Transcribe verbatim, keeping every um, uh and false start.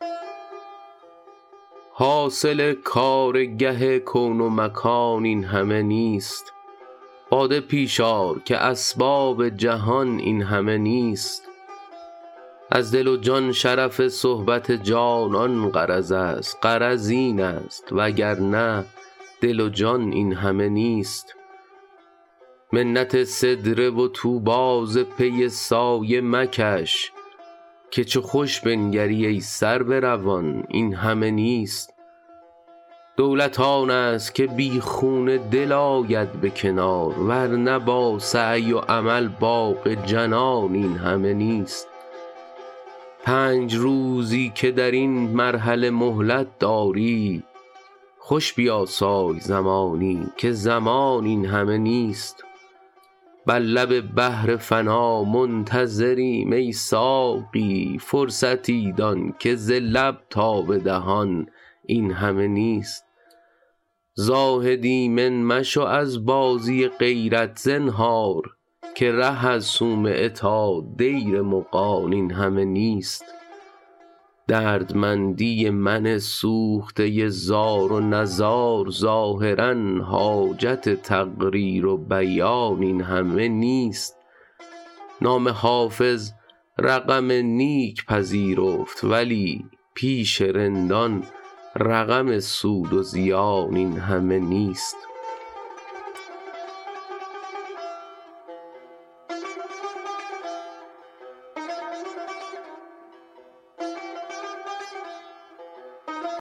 حاصل کارگه کون و مکان این همه نیست. باده پیش آر که اسباب جهان این همه نیست. از دل و جان شرف صحبت جانان غرض است، غرض این است وگرنه دل و جان این همه نیست. منت سدره و طوبی ز پی سایه مکش، که چو خوش بنگری ای سرو روان این همه نیست. دولت آن است که بی خون دل آید به کنار، ورنه با سعی و عمل باغ جنان این همه نیست. پنج روزی که در این مرحله مهلت داری، خوش بیاسای زمانی که زمان این همه نیست. بر لب بحر فنا منتظریم ای ساقی، فرصتی دان که ز لب تا به دهان این همه نیست. زاهد ایمن مشو از بازی غیرت زنهار، که ره از صومعه تا دیر مغان این همه نیست. دردمندی من سوخته زار و نزار، ظاهرا حاجت تقریر و بیان این همه نیست. نام حافظ رقم نیک پذیرفت، ولی پیش رندان رقم سود و زیان این همه نیست.